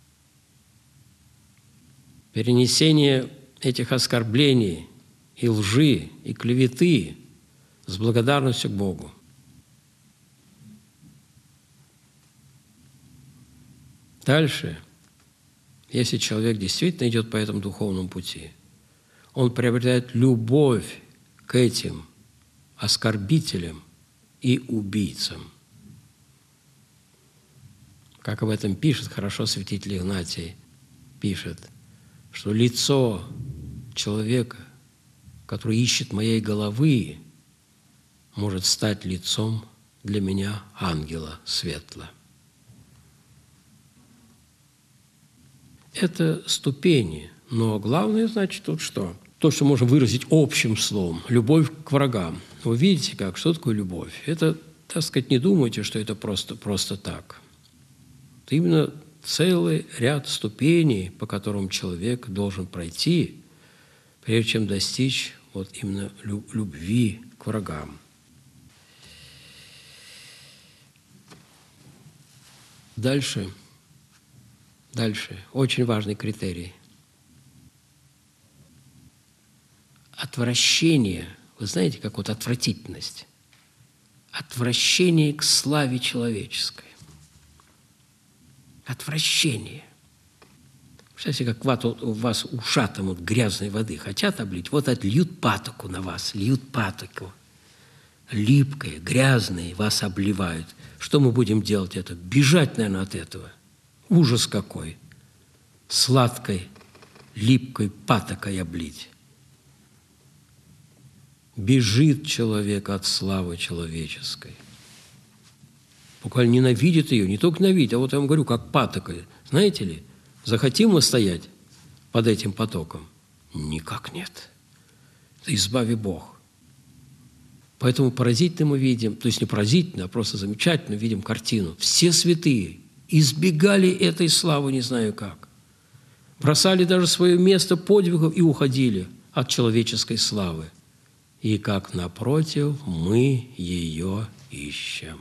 Перенесение этих оскорблений и лжи, и клеветы с благодарностью к Богу. Дальше, если человек действительно идет по этому духовному пути, он приобретает любовь к этим оскорбителям и убийцам. Как об этом пишет хорошо святитель Игнатий, пишет, что лицо человека, который ищет моей головы, может стать лицом для меня ангела светла. Это ступени, но главное, значит, тут что? То, что можно выразить общим словом – любовь к врагам. Вы видите, как? Что такое любовь? Это, так сказать, не думайте, что это просто, просто так. Это именно целый ряд ступеней, по которым человек должен пройти, прежде чем достичь вот именно любви к врагам. Дальше, дальше, очень важный критерий. Отвращение, вы знаете, как вот отвратительность. Отвращение к славе человеческой. Отвращение. Представляете, как у вас ушатом от грязной воды хотят облить, вот отольют патоку на вас, льют патоку. Липкое, грязное, вас обливают. Что мы будем делать это? Бежать, наверное, от этого. Ужас какой. Сладкой, липкой патокой облить. Бежит человек от славы человеческой. Буквально ненавидит ее, не только ненавидит, а вот я вам говорю, как патокой. Знаете ли, захотим мы стоять под этим потоком? Никак нет. Избави Бог. Поэтому поразительно мы видим, то есть не поразительно, а просто замечательно видим картину. Все святые избегали этой славы, не знаю как. Бросали даже свое место подвигов и уходили от человеческой славы. И как напротив, мы ее ищем.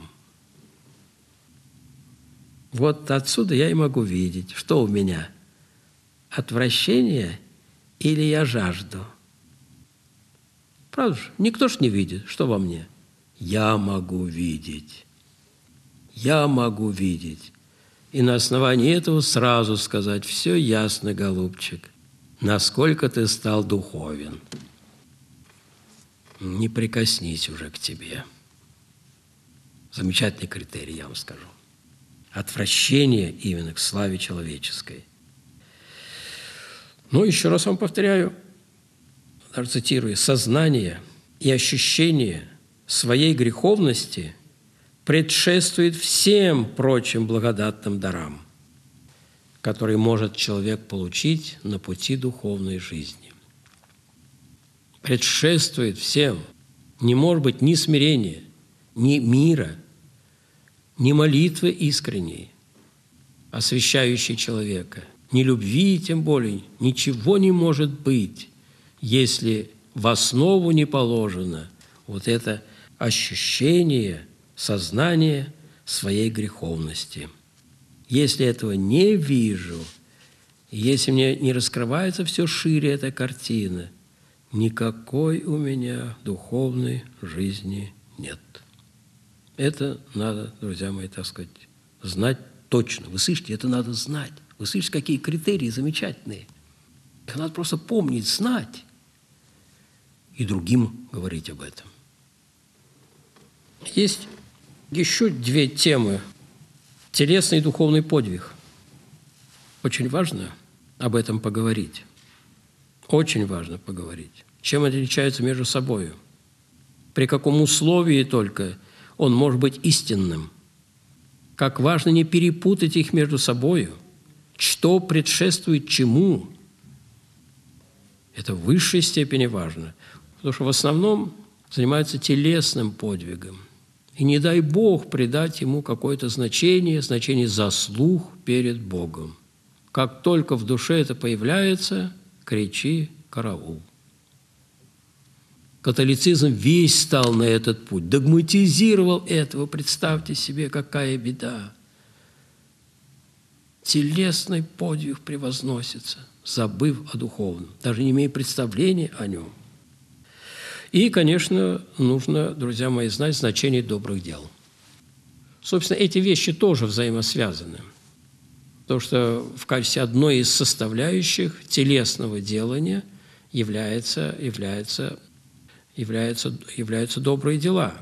Вот отсюда я и могу видеть, что у меня – отвращение или я жажду. Правда же? Никто ж не видит, что во мне. Я могу видеть. Я могу видеть. И на основании этого сразу сказать: все ясно, голубчик, насколько ты стал духовен. Не прикоснись уже к тебе. Замечательный критерий, я вам скажу. Отвращение именно к славе человеческой. Ну, еще раз вам повторяю, даже цитирую, сознание и ощущение своей греховности предшествует всем прочим благодатным дарам, которые может человек получить на пути духовной жизни. Предшествует всем. Не может быть ни смирения, ни мира, ни молитвы искренней, освящающей человека, ни любви, тем более, ничего не может быть, если в основу не положено вот это ощущение, сознание своей греховности. Если этого не вижу, если мне не раскрывается все шире эта картина, никакой у меня духовной жизни нет. Это надо, друзья мои, так сказать, знать точно. Вы слышите, это надо знать. Вы слышите, какие критерии замечательные. Их надо просто помнить, знать и другим говорить об этом. Есть еще две темы. Телесный и духовный подвиг. Очень важно об этом поговорить. Очень важно поговорить. Чем они отличаются между собой? При каком условии только он может быть истинным? Как важно не перепутать их между собой. Что предшествует чему? Это в высшей степени важно. Потому что в основном занимаются телесным подвигом. И не дай Бог придать ему какое-то значение, значение заслуг перед Богом. Как только в душе это появляется, кричи «караул». Католицизм весь стал на этот путь, догматизировал этого. Представьте себе, какая беда. Телесный подвиг превозносится, забыв о духовном, даже не имея представления о нем. И, конечно, нужно, друзья мои, знать значение добрых дел. Собственно, эти вещи тоже взаимосвязаны. Потому что в качестве одной из составляющих телесного делания является, является, является, являются добрые дела.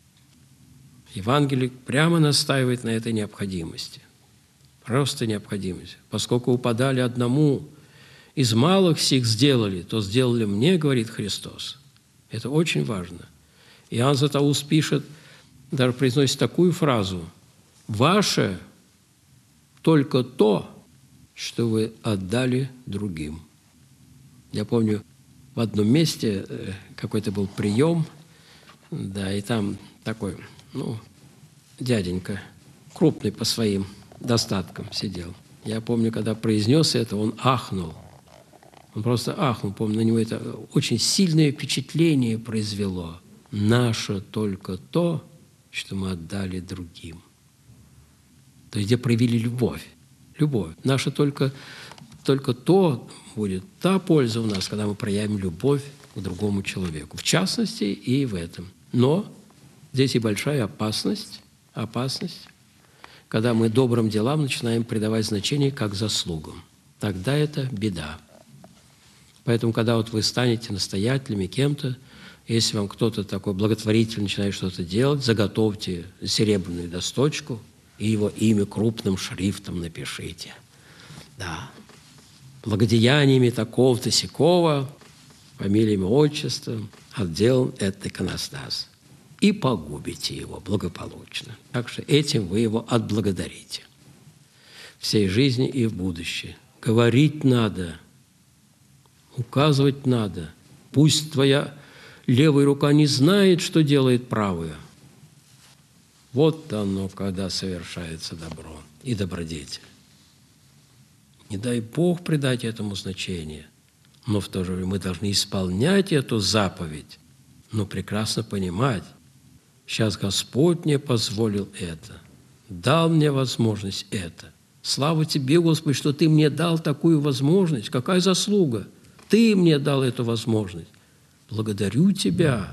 Евангелие прямо настаивает на этой необходимости. Просто необходимость. Поскольку упадали одному, из малых сих сделали, то сделали мне, говорит Христос. Это очень важно. Иоанн Златоуст пишет, даже произносит такую фразу: «Ваше только то, что вы отдали другим». Я помню, в одном месте какой-то был прием, да, и там такой, ну, дяденька, крупный по своим достаткам сидел. Я помню, когда произнес это, он ахнул. Он просто ахнул. Помню, на него это очень сильное впечатление произвело. Наше только то, что мы отдали другим. То есть, где проявили любовь. Любовь. Наше только, только то будет, та польза у нас, когда мы проявим любовь к другому человеку. В частности, и в этом. Но здесь и большая опасность, опасность, когда мы добрым делам начинаем придавать значение как заслугам. Тогда это беда. Поэтому, когда вот вы станете настоятелями кем-то, если вам кто-то такой благотворительный начинает что-то делать, заготовьте серебряную досточку и его имя крупным шрифтом напишите. Да. Благодеяниями такого-то сякого, фамилиями, отчеством отделан этот иконостас. И погубите его благополучно. Так что этим вы его отблагодарите. Всей жизни и в будущее. Говорить надо, указывать надо. Пусть твоя левая рука не знает, что делает правая. Вот оно, когда совершается добро и добродетель. Не дай Бог придать этому значение, но в то же время мы должны исполнять эту заповедь, но прекрасно понимать, сейчас Господь мне позволил это, дал мне возможность это. Слава Тебе, Господи, что Ты мне дал такую возможность. Какая заслуга? Ты мне дал эту возможность. Благодарю Тебя.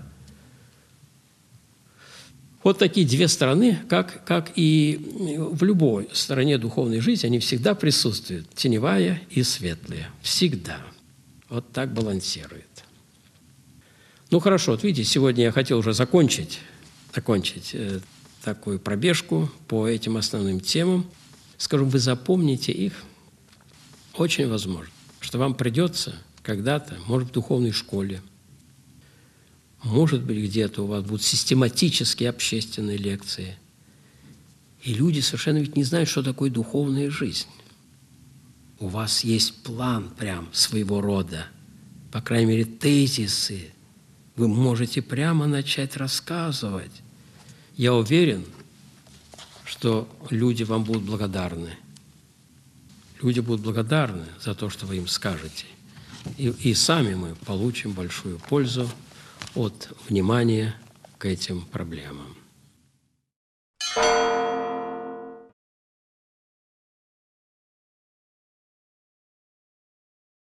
Вот такие две стороны, как, как и в любой стороне духовной жизни, они всегда присутствуют. Теневая и светлая. Всегда. Вот так балансирует. Ну, хорошо, вот видите, сегодня я хотел уже закончить, закончить э, такую пробежку по этим основным темам. Скажу, вы запомните их. Очень возможно, что вам придется когда-то, может, в духовной школе, может быть, где-то у вас будут систематические общественные лекции. И люди совершенно ведь не знают, что такое духовная жизнь. У вас есть план прям своего рода, по крайней мере, тезисы. Вы можете прямо начать рассказывать. Я уверен, что люди вам будут благодарны. Люди будут благодарны за то, что вы им скажете. И, и сами мы получим большую пользу от внимания к этим проблемам.